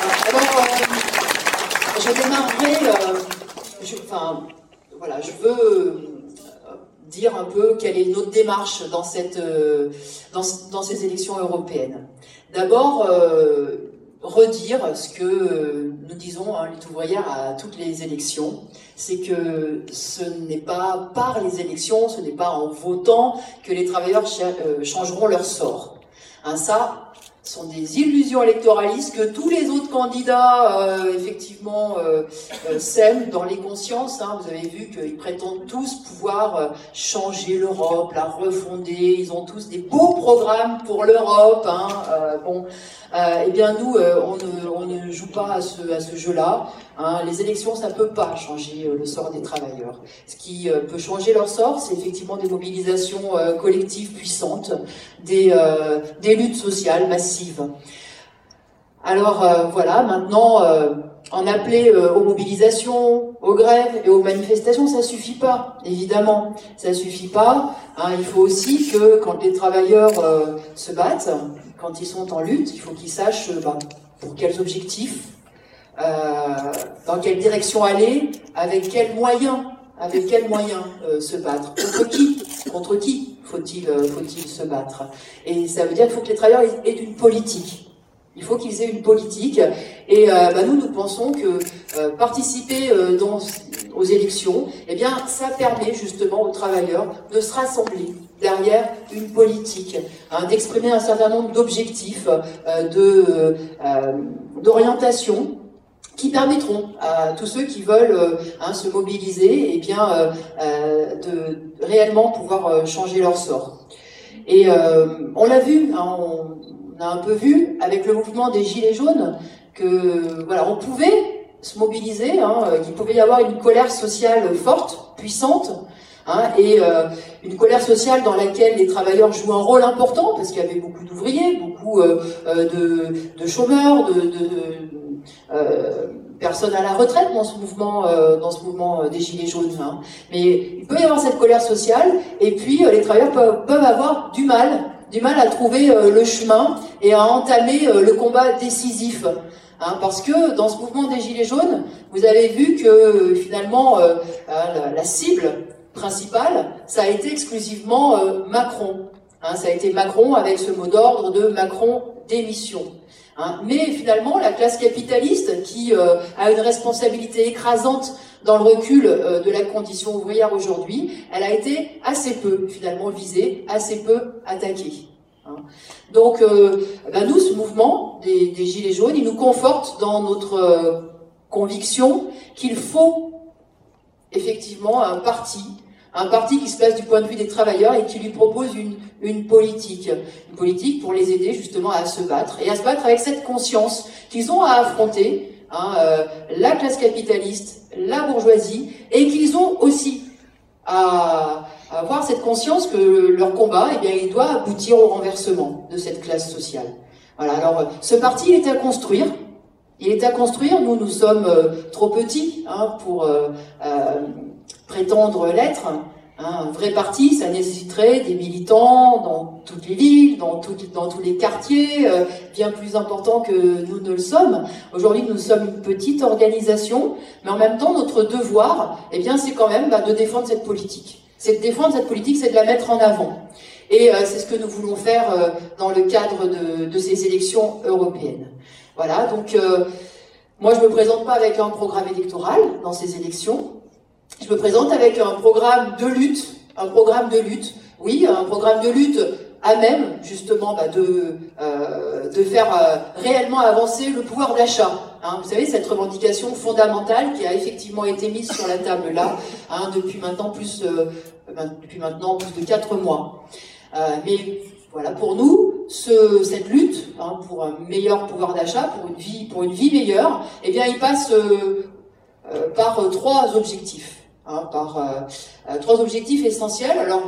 Je démarrerai, je veux dire un peu quelle est notre démarche dans ces élections européennes. D'abord, redire ce que nous disons, Lutte ouvrière, à toutes les élections, c'est que ce n'est pas par les élections, ce n'est pas en votant que les travailleurs changeront leur sort. Ça, ce sont des illusions électoralistes que tous les autres candidats, sèment dans les consciences. Vous avez vu qu'ils prétendent tous pouvoir changer l'Europe, la refonder. Ils ont tous des beaux programmes pour l'Europe. Eh bien nous, on ne joue pas à ce jeu-là. Les élections, ça peut pas changer le sort des travailleurs. Ce qui peut changer leur sort, c'est effectivement des mobilisations collectives puissantes, des luttes sociales massives. Alors voilà, maintenant, en appeler aux mobilisations, aux grèves et aux manifestations, ça suffit pas, évidemment. Ça suffit pas. Il faut aussi que quand les travailleurs se battent, quand ils sont en lutte, il faut qu'ils sachent pour quels objectifs, dans quelle direction aller, avec quels moyens se battre, contre qui faut-il se battre. Et ça veut dire qu'il faut que les travailleurs aient une politique. Il faut qu'ils aient une politique. Et nous pensons que participer aux élections, ça permet justement aux travailleurs de se rassembler derrière une politique, d'exprimer un certain nombre d'objectifs, d'orientation, qui permettront à tous ceux qui veulent se mobiliser, de réellement pouvoir changer leur sort. Et on l'a vu, on a un peu vu avec le mouvement des Gilets jaunes que on pouvait se mobiliser, qu'il pouvait y avoir une colère sociale forte, puissante, et une colère sociale dans laquelle les travailleurs jouent un rôle important parce qu'il y avait beaucoup d'ouvriers, beaucoup de chômeurs, personnes à la retraite dans ce mouvement des Gilets jaunes. Mais il peut y avoir cette colère sociale, et puis les travailleurs peuvent avoir du mal à trouver le chemin et à entamer le combat décisif. Parce que dans ce mouvement des Gilets jaunes, vous avez vu que finalement la cible principale, ça a été exclusivement Macron. Ça a été Macron avec ce mot d'ordre de Macron démission. Mais finalement, la classe capitaliste, qui a une responsabilité écrasante dans le recul de la condition ouvrière aujourd'hui, elle a été assez peu finalement visée, assez peu attaquée. Donc, nous, ce mouvement des Gilets jaunes, il nous conforte dans notre conviction qu'il faut effectivement un parti qui se place du point de vue des travailleurs et qui lui propose une politique pour les aider justement à se battre, et à se battre avec cette conscience qu'ils ont à affronter la classe capitaliste, la bourgeoisie, et qu'ils ont aussi à avoir cette conscience que leur combat, il doit aboutir au renversement de cette classe sociale. Voilà. Alors, ce parti, il est à construire. Nous sommes trop petits pour prétendre l'être. Un vrai parti, ça nécessiterait des militants dans toutes les villes, dans tous les quartiers, bien plus importants que nous ne le sommes. Aujourd'hui, nous sommes une petite organisation, mais en même temps, notre devoir, c'est quand même de défendre cette politique. C'est de défendre cette politique, c'est de la mettre en avant. Et c'est ce que nous voulons faire dans le cadre de ces élections européennes. Voilà, donc moi je me présente pas avec un programme électoral dans ces élections. Je me présente avec un programme de lutte, oui, un programme de lutte à même, justement, de faire réellement avancer le pouvoir d'achat. Vous savez, cette revendication fondamentale qui a effectivement été mise sur la table là, depuis maintenant plus de 4 mois. Mais voilà, pour nous, cette lutte pour un meilleur pouvoir d'achat, pour une vie meilleure, il passe par 3 objectifs. Par 3 objectifs essentiels. Alors,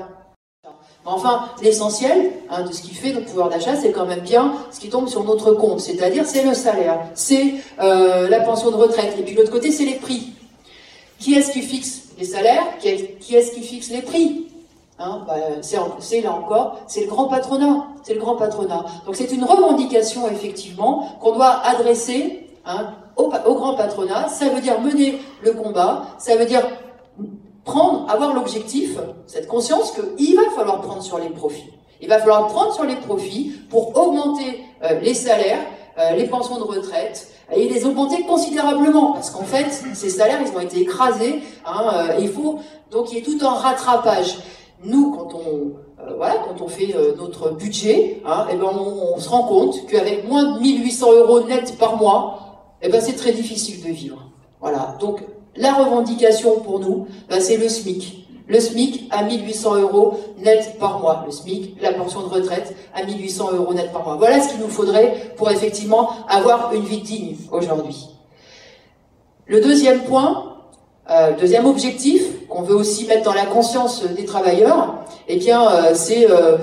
l'essentiel de ce qui fait notre pouvoir d'achat, c'est quand même bien ce qui tombe sur notre compte, c'est-à-dire c'est le salaire, c'est la pension de retraite, et puis de l'autre côté, c'est les prix. Qui est-ce qui fixe les salaires? Qui est-ce qui fixe les prix? C'est là encore, c'est le grand patronat. Donc c'est une revendication, effectivement, qu'on doit adresser hein, au grand patronat, ça veut dire mener le combat, ça veut dire avoir l'objectif, cette conscience qu'il va falloir prendre sur les profits. Il va falloir prendre sur les profits pour augmenter les salaires, les pensions de retraite, et les augmenter considérablement, parce qu'en fait, ces salaires, ils ont été écrasés, hein, il faut donc il y ait tout un rattrapage. Nous, quand on fait notre budget, hein, et ben on se rend compte qu'avec moins de 1800 € net par mois, et ben c'est très difficile de vivre. Voilà. Donc la revendication pour nous, ben, c'est le SMIC. Le SMIC à 1800 € net par mois. Le SMIC, la pension de retraite à 1800 € net par mois. Voilà ce qu'il nous faudrait pour effectivement avoir une vie digne aujourd'hui. Le deuxième point, deuxième objectif qu'on veut aussi mettre dans la conscience des travailleurs, eh bien, c'est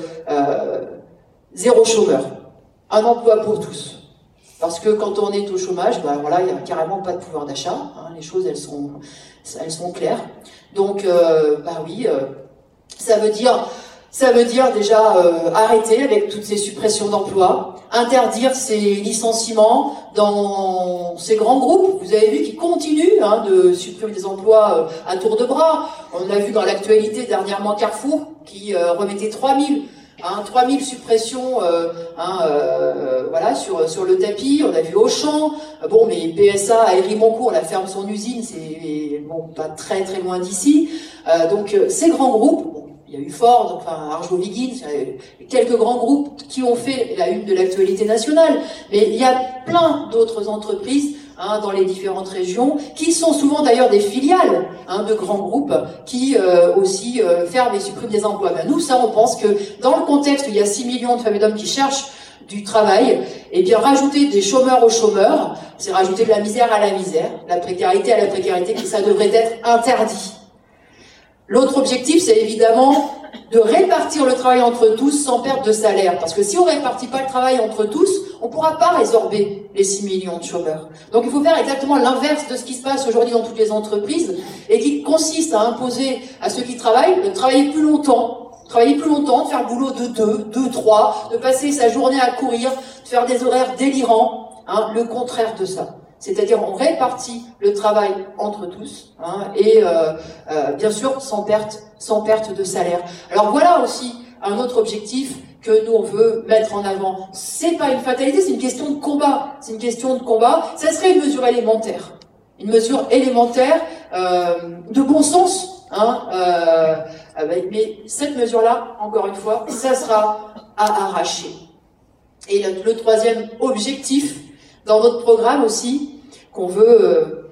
zéro chômeur. Un emploi pour tous. Parce que quand on est au chômage, ben voilà, il n'y a carrément pas de pouvoir d'achat. Hein, les choses, elles sont claires. Donc, bah oui, ça veut dire déjà arrêter avec toutes ces suppressions d'emplois, interdire ces licenciements dans ces grands groupes. Vous avez vu qu'ils continuent de supprimer des emplois à tour de bras. On a vu dans l'actualité dernièrement Carrefour qui remettait 3000 suppressions voilà, sur le tapis. On a vu Auchan, bon, mais PSA à Hérimoncourt, la ferme son usine, c'est bon, pas très très loin d'ici. Donc ces grands groupes, bon, il y a eu Ford, enfin Arjowiggins, quelques grands groupes qui ont fait la une de l'actualité nationale, mais il y a plein d'autres entreprises dans les différentes régions, qui sont souvent d'ailleurs des filiales de grands groupes qui aussi ferment et suppriment des emplois. Ben, nous, ça, on pense que dans le contexte où il y a 6 millions de femmes et d'hommes qui cherchent du travail, eh bien rajouter des chômeurs aux chômeurs, c'est rajouter de la misère à la misère, la précarité à la précarité, que ça devrait être interdit. L'autre objectif, c'est évidemment de répartir le travail entre tous sans perte de salaire. Parce que si on ne répartit pas le travail entre tous, on ne pourra pas résorber les 6 millions de chômeurs. Donc il faut faire exactement l'inverse de ce qui se passe aujourd'hui dans toutes les entreprises et qui consiste à imposer à ceux qui travaillent de travailler plus longtemps, de faire le boulot de 2, 3, de passer sa journée à courir, de faire des horaires délirants, le contraire de ça. C'est-à-dire on répartit le travail entre tous et bien sûr sans perte de salaire. Alors voilà aussi un autre objectif que nous on veut mettre en avant. C'est pas une fatalité, c'est une question de combat. C'est une question de combat. Ça serait une mesure élémentaire. Une mesure élémentaire de bon sens. Mais cette mesure-là, encore une fois, ça sera à arracher. Et le troisième objectif dans notre programme aussi, qu'on veut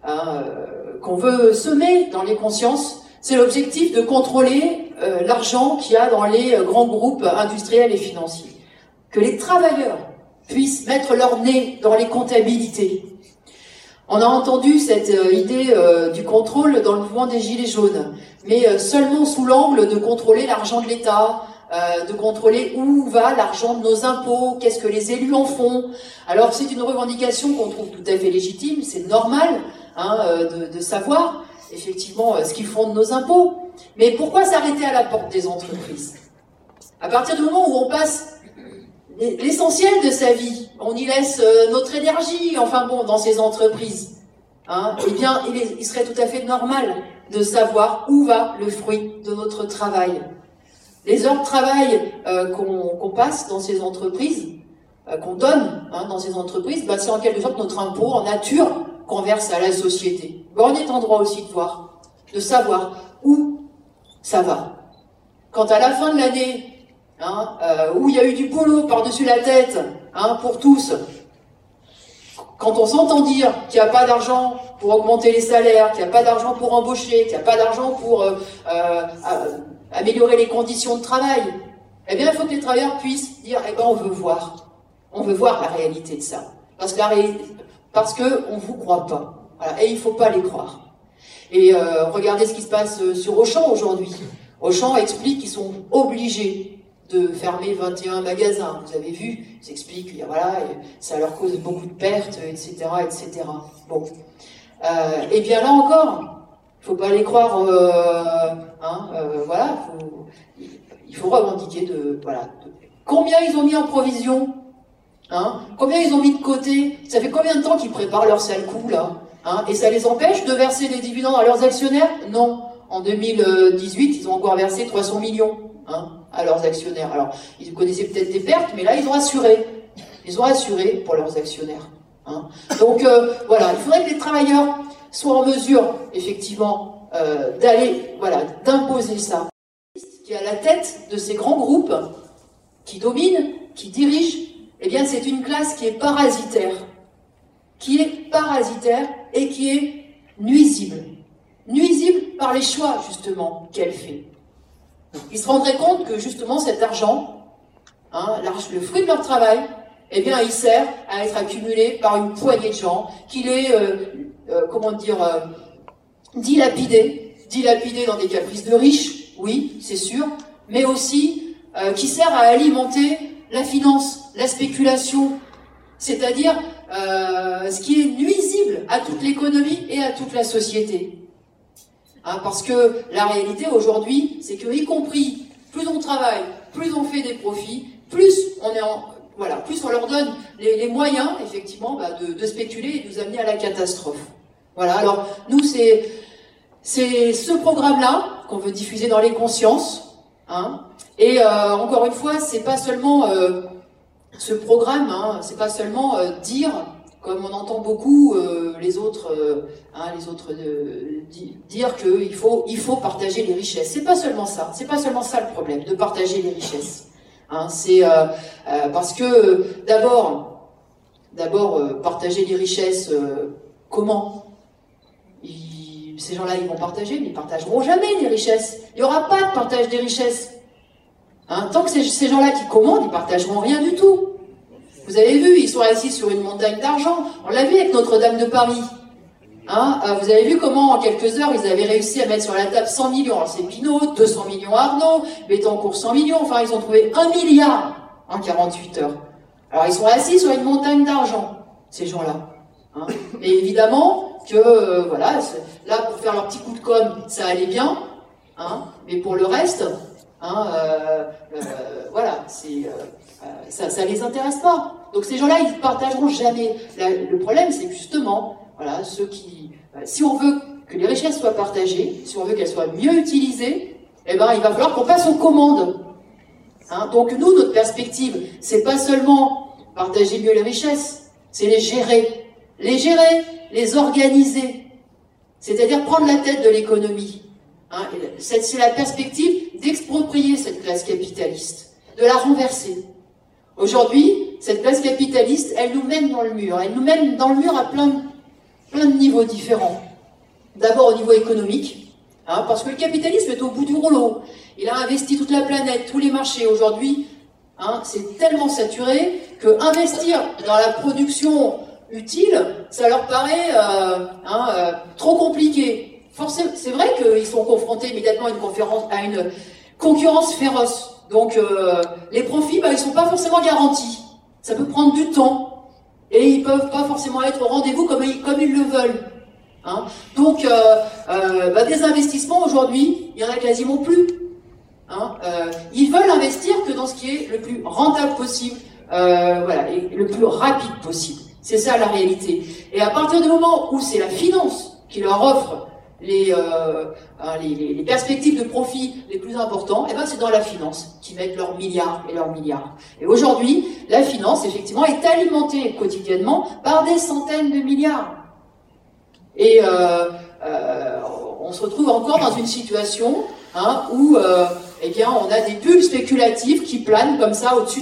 semer dans les consciences, c'est l'objectif de contrôler l'argent qu'il y a dans les grands groupes industriels et financiers. Que les travailleurs puissent mettre leur nez dans les comptabilités. On a entendu cette idée du contrôle dans le mouvement des Gilets jaunes, mais seulement sous l'angle de contrôler l'argent de l'État, de contrôler où va l'argent de nos impôts, qu'est-ce que les élus en font. Alors c'est une revendication qu'on trouve tout à fait légitime, c'est normal de savoir effectivement ce qu'ils font de nos impôts. Mais pourquoi s'arrêter à la porte des entreprises? À partir du moment où on passe l'essentiel de sa vie, on y laisse notre énergie, enfin bon, dans ces entreprises, eh bien il serait tout à fait normal de savoir où va le fruit de notre travail. Les heures de travail qu'on passe dans ces entreprises, qu'on donne dans ces entreprises, c'est en quelque sorte notre impôt en nature qu'on verse à la société. On est en droit aussi de voir, de savoir où ça va. Quand à la fin de l'année, où il y a eu du boulot par-dessus la tête pour tous, quand on s'entend dire qu'il n'y a pas d'argent pour augmenter les salaires, qu'il n'y a pas d'argent pour embaucher, qu'il n'y a pas d'argent pour améliorer les conditions de travail, eh bien il faut que les travailleurs puissent dire on veut voir la réalité de ça, parce que on vous croit pas, voilà, et il faut pas les croire. Et regardez ce qui se passe sur Auchan aujourd'hui. Auchan explique qu'ils sont obligés de fermer 21 magasins. Vous avez vu, ils expliquent, ça leur cause beaucoup de pertes, etc., etc. Bon, et bien là encore, il faut pas les croire. Il faut revendiquer combien ils ont mis en provision. Hein? Combien ils ont mis de côté? Ça fait combien de temps qu'ils préparent leur sale coup, là? Hein? Et ça les empêche de verser des dividendes à leurs actionnaires? Non. En 2018, ils ont encore versé 300 millions à leurs actionnaires. Alors, ils connaissaient peut-être des pertes, mais là, ils ont assuré. Ils ont assuré pour leurs actionnaires. Hein. Donc, voilà, il faudrait que les travailleurs soient en mesure, effectivement, d'imposer ça. Qui est à la tête de ces grands groupes qui dominent, qui dirigent, eh bien, c'est une classe qui est parasitaire et qui est nuisible. Nuisible par les choix, justement, qu'elle fait. Ils se rendraient compte que, justement, cet argent, le fruit de leur travail, eh bien, il sert à être accumulé par une poignée de gens, qu'il est, dilapidé dans des caprices de riches, oui, c'est sûr, mais aussi qui sert à alimenter la finance, la spéculation, c'est-à-dire ce qui est nuisible à toute l'économie et à toute la société. Parce que la réalité aujourd'hui, c'est que, y compris, plus on travaille, plus on fait des profits, plus plus on leur donne les moyens, effectivement, de spéculer et de nous amener à la catastrophe. Voilà, alors, nous, c'est ce programme-là qu'on veut diffuser dans les consciences, et encore une fois, c'est pas seulement ce programme, c'est pas seulement dire, comme on entend beaucoup les autres dire qu'il faut partager les richesses. C'est pas seulement ça le problème, de partager les richesses. C'est parce que d'abord partager les richesses, comment? Ces gens-là, ils vont partager, mais ils partageront jamais les richesses. Il n'y aura pas de partage des richesses. Tant que ces gens-là qui commandent, ils partageront rien du tout. Vous avez vu, ils sont assis sur une montagne d'argent. On l'a vu avec Notre-Dame de Paris. Vous avez vu comment, en quelques heures, ils avaient réussi à mettre sur la table 100 millions. Alors c'est Pinault, 200 millions Arnaud, Bettencourt 100 millions. Enfin, ils ont trouvé 1 milliard en 48 heures. Alors, ils sont assis sur une montagne d'argent, ces gens-là. Et évidemment que, là, pour faire leur petit coup de com', ça allait bien. Mais pour le reste, ça les intéresse pas. Donc ces gens-là, ils ne partageront jamais. Le problème, c'est que justement, ceux qui... si on veut que les richesses soient partagées, si on veut qu'elles soient mieux utilisées, il va falloir qu'on passe aux commandes. Donc nous, notre perspective, c'est pas seulement partager mieux les richesses, c'est les gérer, les organiser. C'est-à-dire prendre la tête de l'économie. C'est la perspective d'exproprier cette classe capitaliste, de la renverser. Aujourd'hui, cette classe capitaliste, elle nous mène dans le mur. Elle nous mène dans le mur à plein de niveaux différents. D'abord au niveau économique, parce que le capitalisme est au bout du rouleau. Il a investi toute la planète, tous les marchés. Aujourd'hui, c'est tellement saturé que investir dans la production utile, ça leur paraît trop compliqué. C'est vrai qu'ils sont confrontés immédiatement à une concurrence féroce. Donc les profits, ils sont pas forcément garantis. Ça peut prendre du temps. Et ils peuvent pas forcément être au rendez-vous comme ils le veulent. Donc des investissements aujourd'hui, il y en a quasiment plus. Ils veulent investir que dans ce qui est le plus rentable possible, et le plus rapide possible. C'est ça la réalité. Et à partir du moment où c'est la finance qui leur offre les perspectives de profit les plus importants, c'est dans la finance qu'ils mettent leurs milliards et leurs milliards. Et aujourd'hui, la finance, effectivement, est alimentée quotidiennement par des centaines de milliards. Et on se retrouve encore dans une situation où on a des bulles spéculatives qui planent comme ça au-dessus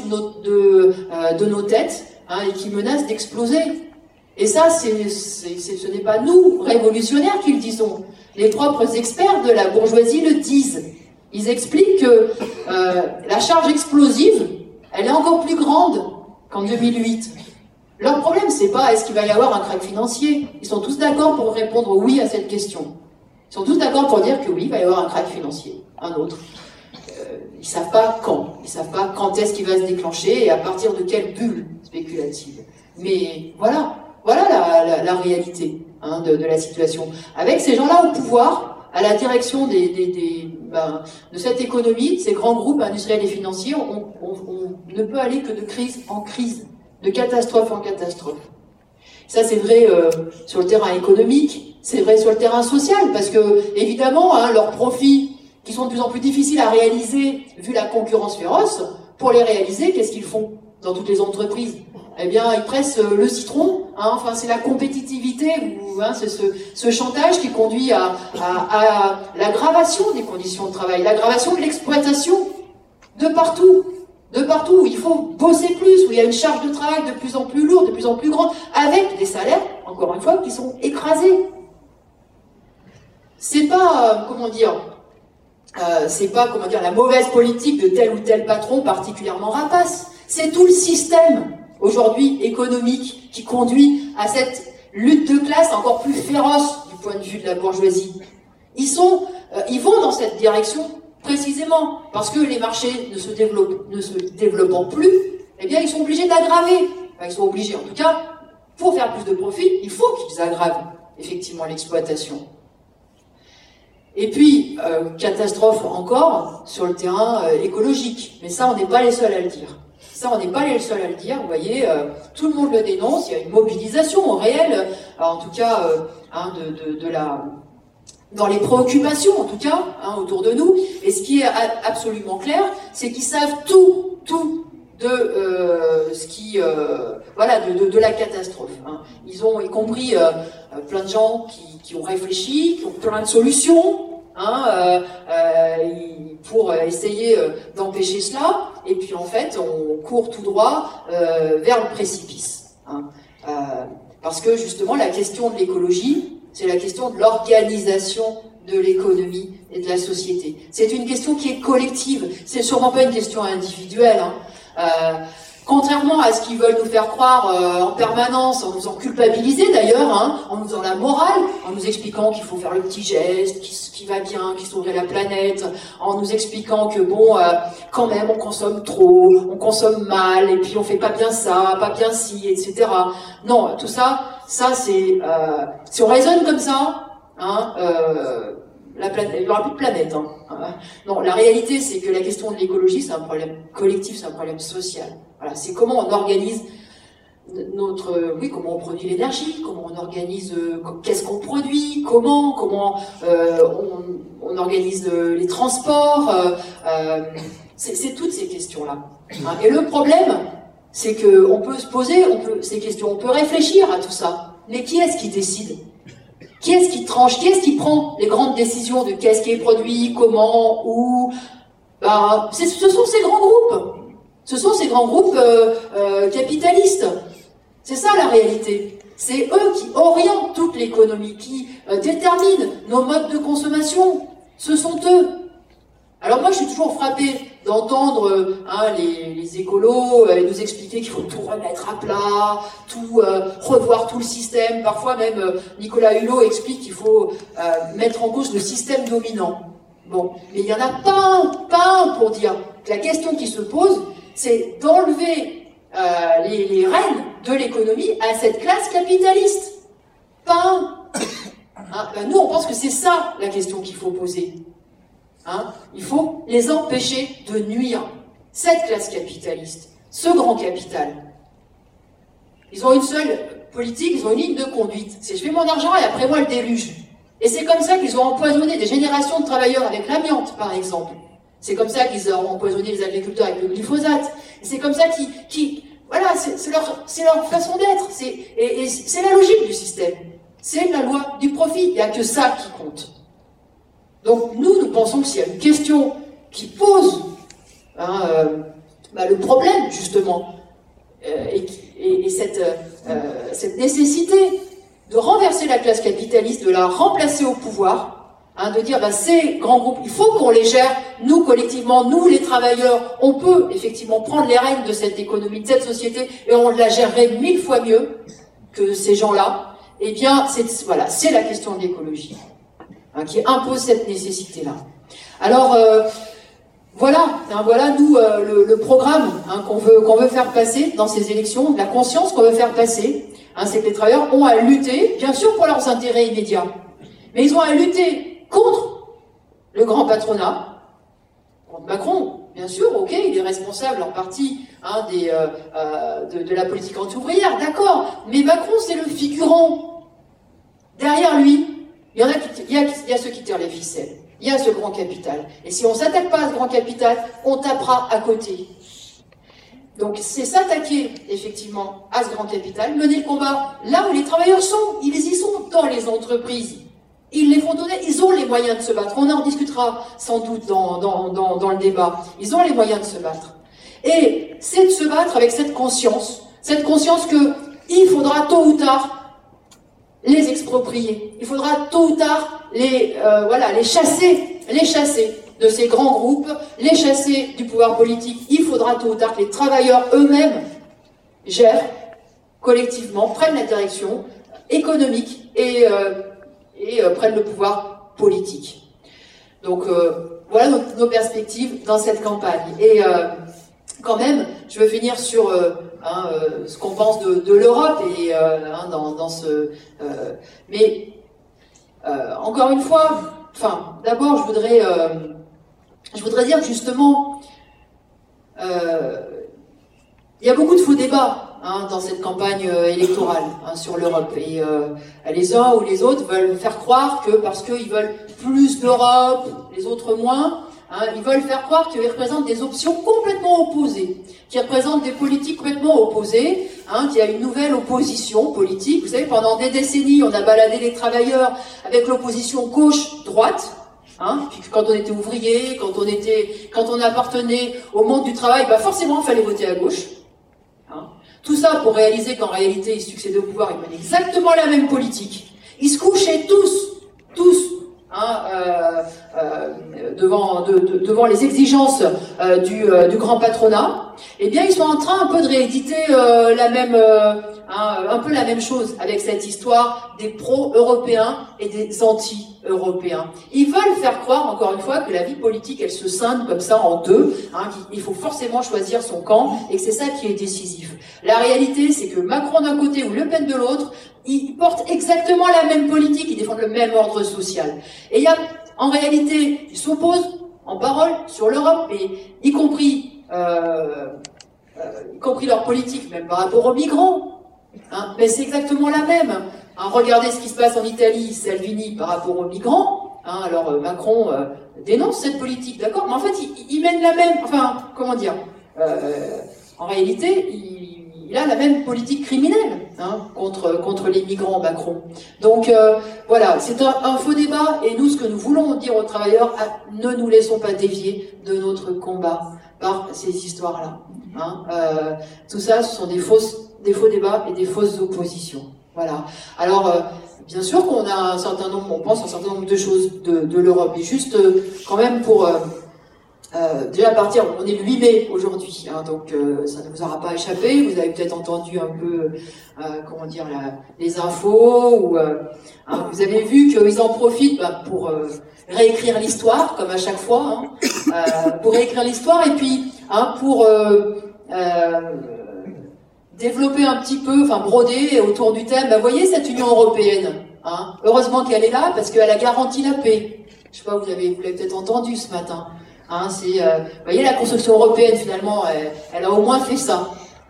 de nos têtes et qui menacent d'exploser. Et ça, ce n'est pas nous, révolutionnaires, qui le disons. Les propres experts de la bourgeoisie le disent. Ils expliquent que la charge explosive, elle est encore plus grande qu'en 2008. Leur problème, c'est pas est-ce qu'il va y avoir un krach financier. Ils sont tous d'accord pour répondre oui à cette question. Ils sont tous d'accord pour dire que oui, il va y avoir un krach financier, un autre. Ils savent pas quand. Ils savent pas quand est-ce qu'il va se déclencher et à partir de quelle bulle spéculative. Mais voilà la réalité de la situation. Avec ces gens-là au pouvoir, à la direction de cette économie, de ces grands groupes industriels et financiers, on ne peut aller que de crise en crise. de catastrophe en catastrophe. Ça, c'est vrai sur le terrain économique, c'est vrai sur le terrain social, parce que, évidemment, hein, leurs profits, qui sont de plus en plus difficiles à réaliser, vu la concurrence féroce, pour les réaliser, qu'est-ce qu'ils font dans toutes les entreprises? Eh bien, ils pressent le citron, hein, enfin, c'est la compétitivité, hein, c'est ce chantage qui conduit à l'aggravation des conditions de travail, l'aggravation de l'exploitation, de partout, où il faut bosser plus, où il y a une charge de travail de plus en plus lourde, de plus en plus grande, avec des salaires, encore une fois, qui sont écrasés. C'est pas, la mauvaise politique de tel ou tel patron particulièrement rapace. C'est tout le système, aujourd'hui, économique, qui conduit à cette lutte de classe encore plus féroce du point de vue de la bourgeoisie. Ils vont dans cette direction, précisément, parce que les marchés ne se développant plus, eh bien, ils sont obligés d'aggraver. Enfin, ils sont obligés, en tout cas, pour faire plus de profit, il faut qu'ils aggravent, effectivement, l'exploitation. Et puis, catastrophe encore sur le terrain écologique. Mais ça, on n'est pas les seuls à le dire. Vous voyez, tout le monde le dénonce, il y a une mobilisation réelle, en tout cas, dans les préoccupations, en tout cas, hein, autour de nous. Et ce qui est absolument clair, c'est qu'ils savent tout de de la catastrophe. Hein. Ils ont y compris plein de gens qui ont réfléchi, qui ont plein de solutions, hein, pour essayer d'empêcher cela. Et puis en fait, on court tout droit vers le précipice. Hein. Parce que justement, la question de l'écologie, c'est la question de l'organisation de l'économie et de la société. C'est une question qui est collective, c'est sûrement pas une question individuelle. Hein. Contrairement à ce qu'ils veulent nous faire croire en permanence, en nous en culpabiliser d'ailleurs, hein, en nous faisant la morale, en nous expliquant qu'il faut faire le petit geste, qui va bien, qui sauverait la planète, en nous expliquant que bon, quand même on consomme trop, on consomme mal, et puis on fait pas bien ça, pas bien ci, etc. Non, tout ça c'est si on raisonne comme ça, hein, la planète, il n'y aura plus de planète. Hein. Non, la réalité, c'est que la question de l'écologie, c'est un problème collectif, c'est un problème social. Voilà, c'est comment on organise comment on produit l'énergie, comment on organise, qu'est-ce qu'on produit, comment on organise les transports. C'est toutes ces questions-là. Hein. Et le problème, c'est que on peut se poser ces questions, on peut réfléchir à tout ça. Mais qui est-ce qui décide ? Qui est-ce qui tranche? Qui est-ce qui prend les grandes décisions de qu'est-ce qui est produit, comment, où? Ce sont ces grands groupes. Ce sont ces grands groupes capitalistes. C'est ça la réalité. C'est eux qui orientent toute l'économie, qui déterminent nos modes de consommation. Ce sont eux. Alors moi, je suis toujours frappée d'entendre les écolos nous expliquer qu'il faut tout remettre à plat, tout revoir tout le système. Parfois même, Nicolas Hulot explique qu'il faut mettre en cause le système dominant. Bon, mais il n'y en a pas un pour dire que la question qui se pose, c'est d'enlever les rênes de l'économie à cette classe capitaliste. Pas un. Nous, on pense que c'est ça la question qu'il faut poser. Hein, il faut les empêcher de nuire. Cette classe capitaliste, ce grand capital, ils ont une seule politique, ils ont une ligne de conduite. C'est je fais mon argent et après moi le déluge. Et c'est comme ça qu'ils ont empoisonné des générations de travailleurs avec l'amiante, par exemple. C'est comme ça qu'ils ont empoisonné les agriculteurs avec le glyphosate. Et c'est comme ça voilà, c'est leur façon d'être. Et c'est la logique du système. C'est la loi du profit. Il n'y a que ça qui compte. Donc nous pensons que s'il y a une question qui pose le problème, justement, et cette nécessité de renverser la classe capitaliste, de la remplacer au pouvoir, de dire ces grands groupes, il faut qu'on les gère, nous collectivement, nous les travailleurs, on peut effectivement prendre les rênes de cette économie, de cette société, et on la gérerait 1000 fois mieux que ces gens-là. Eh bien, c'est la question de l'écologie. Qui impose cette nécessité-là. Alors, voilà nous le programme qu'on veut faire passer dans ces élections, la conscience qu'on veut faire passer, c'est que les travailleurs ont à lutter, bien sûr pour leurs intérêts immédiats, mais ils ont à lutter contre le grand patronat, contre Macron, bien sûr, ok, il est responsable en partie de la politique anti-ouvrière, d'accord, mais Macron c'est le figurant. Derrière lui, il y a ceux qui tirent les ficelles, il y a ce grand capital. Et si on ne s'attaque pas à ce grand capital, on tapera à côté. Donc c'est s'attaquer effectivement à ce grand capital, mener le combat là où les travailleurs sont, ils y sont dans les entreprises. Ils les font donner, ils ont les moyens de se battre. On en discutera sans doute dans le débat. Ils ont les moyens de se battre. Et c'est de se battre avec cette conscience qu'il faudra tôt ou tard les exproprier. Il faudra tôt ou tard les chasser de ces grands groupes, les chasser du pouvoir politique. Il faudra tôt ou tard que les travailleurs eux-mêmes gèrent collectivement, prennent la direction économique et prennent le pouvoir politique. Donc voilà nos perspectives dans cette campagne. Et quand même, je veux finir sur ce qu'on pense de l'Europe et dans ce. Mais encore une fois, d'abord, je voudrais dire que justement, il y a beaucoup de faux débats dans cette campagne électorale sur l'Europe. Et les uns ou les autres veulent faire croire que parce qu'ils veulent plus d'Europe, les autres moins, ils veulent faire croire qu'ils représentent des options complètement opposées, qui représentent des politiques complètement opposées, qu'il y a une nouvelle opposition politique. Vous savez, pendant des décennies, on a baladé les travailleurs avec l'opposition gauche-droite. Puis quand on était ouvrier, quand on appartenait au monde du travail, forcément, il fallait voter à gauche. Tout ça pour réaliser qu'en réalité, ils succédaient au pouvoir, ils menaient exactement la même politique. Ils se couchaient tous, devant les exigences du grand patronat. Eh bien, ils sont en train un peu de rééditer un peu la même chose avec cette histoire des pro-européens et des anti-européens. Ils veulent faire croire, encore une fois, que la vie politique, elle se scinde comme ça en deux, qu'il faut forcément choisir son camp, et que c'est ça qui est décisif. La réalité, c'est que Macron d'un côté ou Le Pen de l'autre, ils portent exactement la même politique, ils défendent le même ordre social. Et en réalité, ils s'opposent en parole sur l'Europe, mais y compris leur politique, même par rapport aux migrants. Mais c'est exactement la même. Regardez ce qui se passe en Italie, Salvini par rapport aux migrants. Alors Macron dénonce cette politique, d'accord, mais en fait il mène la même. En réalité, il a la même politique criminelle contre les migrants, Macron. Donc voilà, c'est un faux débat. Et nous, ce que nous voulons dire aux travailleurs, ne nous laissons pas dévier de notre combat par ces histoires-là. Tout ça, ce sont des faux débats et des fausses oppositions. Voilà. Alors, bien sûr qu'on a on pense un certain nombre de choses de l'Europe. Et juste, quand même, pour déjà partir, on est le 8 mai aujourd'hui, donc ça ne vous aura pas échappé. Vous avez peut-être entendu un peu, les infos, ou vous avez vu qu'ils en profitent pour réécrire l'histoire, comme à chaque fois, pour réécrire l'histoire, et puis pour développer un petit peu, broder autour du thème. Vous voyez cette Union européenne, heureusement qu'elle est là, parce qu'elle a garanti la paix. Je sais pas, vous l'avez peut-être entendu ce matin. Vous voyez, la construction européenne, finalement, elle a au moins fait ça.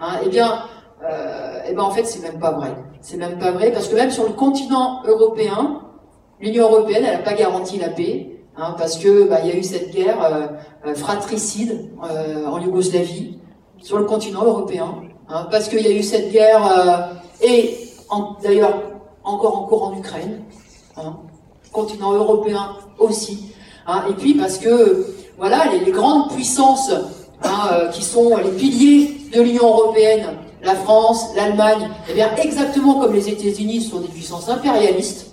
En fait, c'est même pas vrai. C'est même pas vrai, parce que même sur le continent européen, l'Union européenne, elle n'a pas garanti la paix, parce que il y a eu cette guerre fratricide en Yougoslavie, sur le continent européen, parce qu'il y a eu cette guerre, d'ailleurs encore en cours en Ukraine, continent européen aussi, et puis parce que voilà, les grandes puissances qui sont les piliers de l'Union européenne, la France, l'Allemagne, exactement comme les États-Unis, sont des puissances impérialistes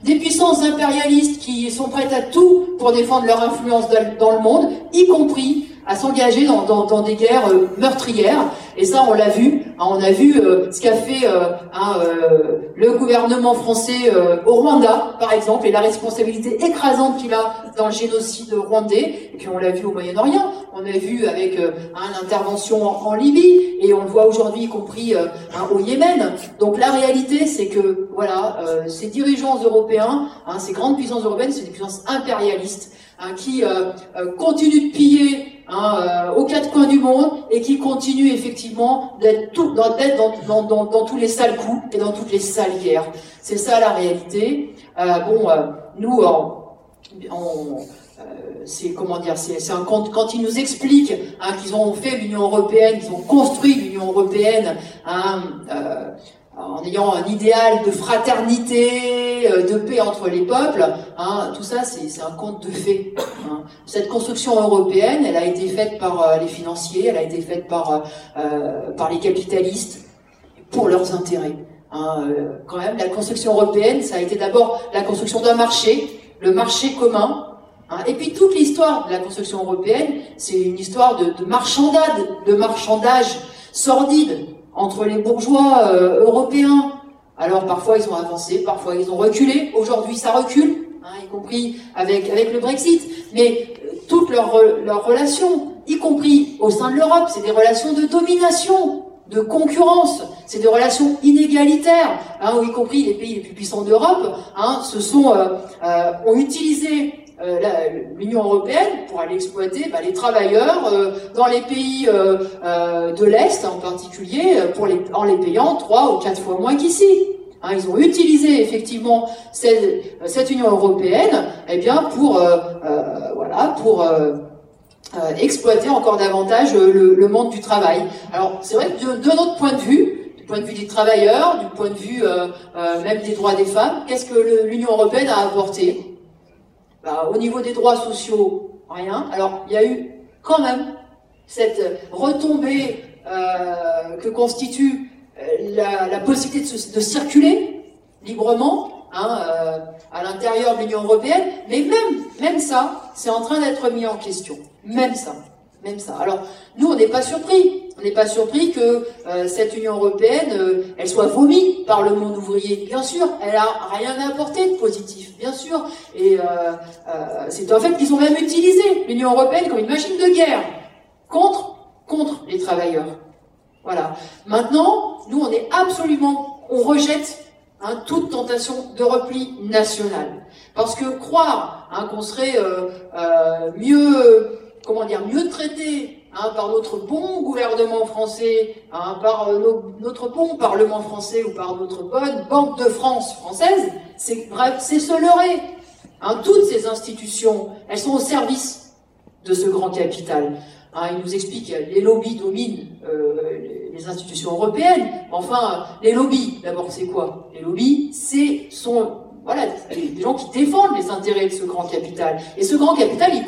qui sont prêtes à tout pour défendre leur influence dans le monde, y compris à s'engager dans des guerres meurtrières. Et ça, on l'a vu. On a vu ce qu'a fait le gouvernement français au Rwanda, par exemple, et la responsabilité écrasante qu'il a dans le génocide rwandais. Et puis on l'a vu au Moyen-Orient. On l'a vu avec l'intervention en Libye, et on le voit aujourd'hui, y compris au Yémen. Donc la réalité, c'est que voilà, ces dirigeants européens, ces grandes puissances européennes, c'est des puissances impérialistes qui continuent de piller aux quatre coins du monde et qui continuent effectivement d'être dans tous les sales coups et dans toutes les sales guerres. C'est ça la réalité. Nous, c'est comment dire, c'est un quand ils nous expliquent qu'ils ont fait l'Union européenne, qu'ils ont construit l'Union européenne en ayant un idéal de fraternité, de paix entre les peuples, tout ça c'est un conte de fées. Cette construction européenne, elle a été faite par les financiers, elle a été faite par les capitalistes pour leurs intérêts. Quand même, la construction européenne, ça a été d'abord la construction d'un marché, le marché commun. Et puis toute l'histoire de la construction européenne, c'est une histoire de marchandage sordide entre les bourgeois européens. Alors parfois ils ont avancé, parfois ils ont reculé. Aujourd'hui ça recule, y compris avec le Brexit. Mais toutes leurs relations, y compris au sein de l'Europe, c'est des relations de domination, de concurrence, c'est des relations inégalitaires, où y compris les pays les plus puissants d'Europe ont utilisé l'Union européenne pour aller exploiter les travailleurs dans les pays de l'Est en particulier, en les payant 3 ou 4 fois moins qu'ici. Ils ont utilisé effectivement cette Union européenne pour exploiter encore davantage le monde du travail. Alors c'est vrai que de notre point de vue, du point de vue des travailleurs, du point de vue même des droits des femmes, qu'est-ce que l'Union européenne a apporté ? Au niveau des droits sociaux, rien. Alors, il y a eu quand même cette retombée que constitue la possibilité de circuler librement à l'intérieur de l'Union européenne, mais même ça, c'est en train d'être mis en question. Même ça. Alors, nous, on n'est pas surpris. On n'est pas surpris que cette Union européenne, elle soit vomie par le monde ouvrier. Bien sûr, elle a rien à apporter de positif, bien sûr. Et c'est un fait qu'ils ont même utilisé l'Union européenne comme une machine de guerre contre les travailleurs. Voilà. Maintenant, nous, on rejette toute tentation de repli national. Parce que croire qu'on serait mieux traité par notre bon gouvernement français, par notre bon Parlement français ou par notre bonne Banque de France française, c'est se leurrer. Toutes ces institutions, elles sont au service de ce grand capital. Il nous explique que les lobbies dominent les institutions européennes. Enfin, les lobbies, d'abord, c'est quoi? Les lobbies, sont des gens qui défendent les intérêts de ce grand capital. Et ce grand capital, il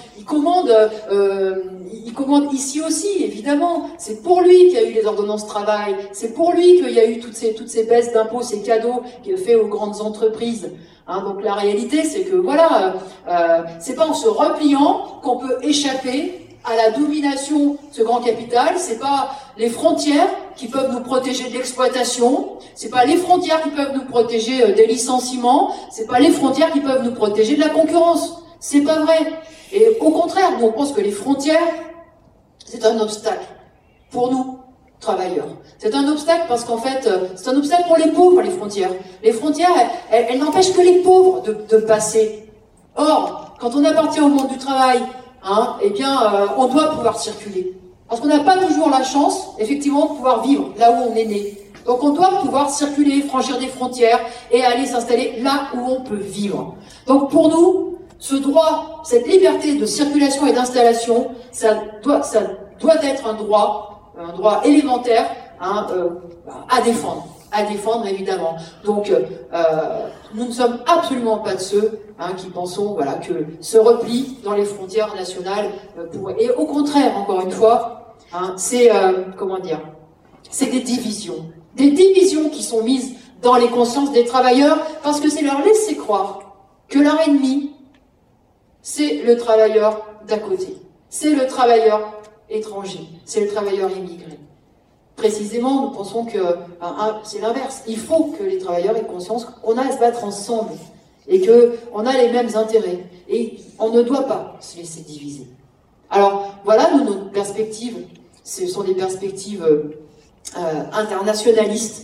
commande ici aussi, évidemment. C'est pour lui qu'il y a eu les ordonnances travail. C'est pour lui qu'il y a eu toutes ces baisses d'impôts, ces cadeaux faits aux grandes entreprises. Donc la réalité, c'est que c'est pas en se repliant qu'on peut échapper à la domination de ce grand capital. C'est pas les frontières qui peuvent nous protéger de l'exploitation, c'est pas les frontières qui peuvent nous protéger des licenciements, c'est pas les frontières qui peuvent nous protéger de la concurrence. C'est pas vrai. Et au contraire, nous on pense que les frontières, c'est un obstacle pour nous, travailleurs. C'est un obstacle parce qu'en fait, c'est un obstacle pour les pauvres, les frontières. Les frontières, elles n'empêchent que les pauvres de passer. Or, quand on appartient au monde du travail, on doit pouvoir circuler. Parce qu'on n'a pas toujours la chance, effectivement, de pouvoir vivre là où on est né. Donc on doit pouvoir circuler, franchir des frontières et aller s'installer là où on peut vivre. Donc pour nous, ce droit, cette liberté de circulation et d'installation, ça doit être un droit élémentaire à défendre évidemment. Donc nous ne sommes absolument pas de ceux qui pensons que ce repli dans les frontières nationales et au contraire, encore une fois, c'est des divisions qui sont mises dans les consciences des travailleurs parce que c'est leur laisser croire que leur ennemi, c'est le travailleur d'à côté, c'est le travailleur étranger, c'est le travailleur immigré. précisément, nous pensons que c'est l'inverse. Il faut que les travailleurs aient conscience qu'on a à se battre ensemble et qu'on a les mêmes intérêts. Et on ne doit pas se laisser diviser. Alors, voilà, nous, nos perspectives, ce sont des perspectives internationalistes,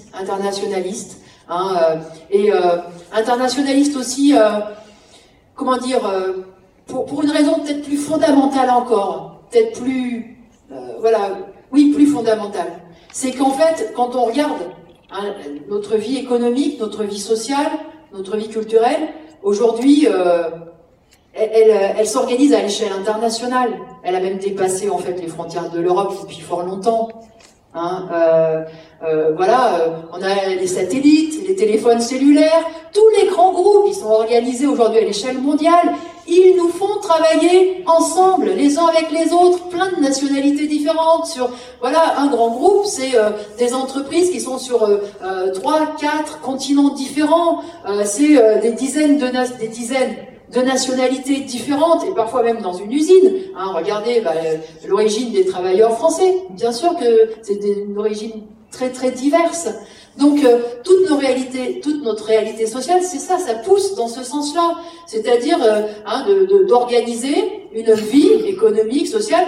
internationalistes aussi, comment dire, pour une raison peut-être plus fondamentale encore, peut-être plus, plus fondamentale. C'est qu'en fait, quand on regarde notre vie économique, notre vie sociale, notre vie culturelle, aujourd'hui, elle s'organise à l'échelle internationale. Elle a même dépassé en fait les frontières de l'Europe depuis fort longtemps. On a les satellites, les téléphones cellulaires, tous les grands groupes, ils sont organisés aujourd'hui à l'échelle mondiale. Ils nous font travailler ensemble, les uns avec les autres, plein de nationalités différentes. Un grand groupe, c'est des entreprises qui sont sur 3-4 continents différents. C'est des dizaines de nationalités différentes, et parfois même dans une usine. Regardez l'origine des travailleurs français. Bien sûr que c'est une origine très très diverse. Donc toute notre réalité sociale, c'est ça pousse dans ce sens-là. C'est-à-dire d'organiser une vie économique, sociale,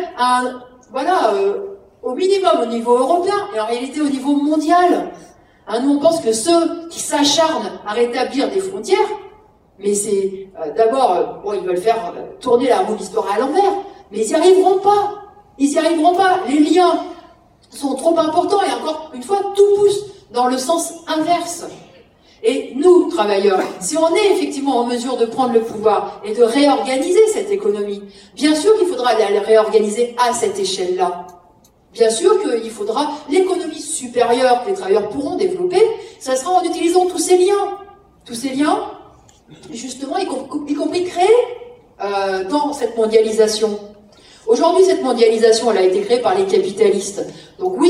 au minimum au niveau européen, et en réalité au niveau mondial. Nous on pense que ceux qui s'acharnent à rétablir des frontières, mais c'est d'abord, ils veulent faire tourner la roue de l'histoire à l'envers, mais ils n'y arriveront pas. Ils n'y arriveront pas. Les liens sont trop importants, et encore une fois, tout pousse dans le sens inverse. Et nous, travailleurs, si on est effectivement en mesure de prendre le pouvoir et de réorganiser cette économie, bien sûr qu'il faudra la réorganiser à cette échelle-là. Bien sûr qu'il faudra l'économie supérieure que les travailleurs pourront développer, ça sera en utilisant tous ces liens. Tous ces liens, justement, y compris créés dans cette mondialisation. Aujourd'hui, cette mondialisation, elle a été créée par les capitalistes. Donc oui,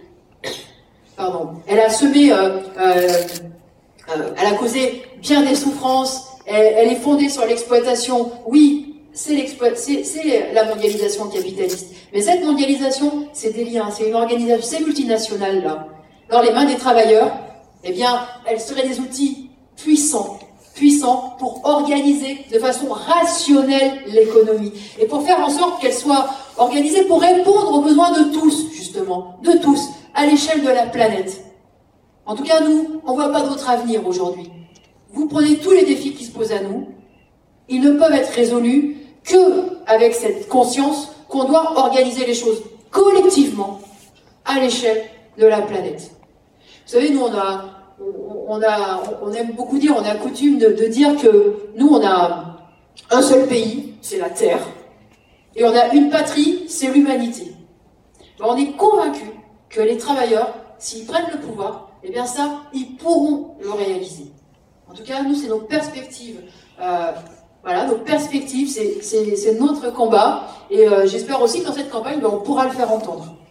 elle a semé, elle a causé bien des souffrances, elle est fondée sur l'exploitation. Oui, c'est la mondialisation capitaliste. Mais cette mondialisation, c'est des liens, c'est une organisation, c'est multinationale là. Dans les mains des travailleurs, elle serait des outils puissants pour organiser de façon rationnelle l'économie et pour faire en sorte qu'elle soit organisée pour répondre aux besoins de tous, justement, de tous, à l'échelle de la planète. En tout cas, nous, on ne voit pas d'autre avenir aujourd'hui. Vous prenez tous les défis qui se posent à nous, ils ne peuvent être résolus qu'avec cette conscience qu'on doit organiser les choses collectivement à l'échelle de la planète. Vous savez, nous, on aime beaucoup dire, on a coutume de dire que nous, on a un seul pays, c'est la Terre, et on a une patrie, c'est l'humanité. On est convaincus que les travailleurs, s'ils prennent le pouvoir, ils pourront le réaliser. En tout cas, nous, c'est nos perspectives. Nos perspectives, c'est notre combat, et j'espère aussi que dans cette campagne, on pourra le faire entendre.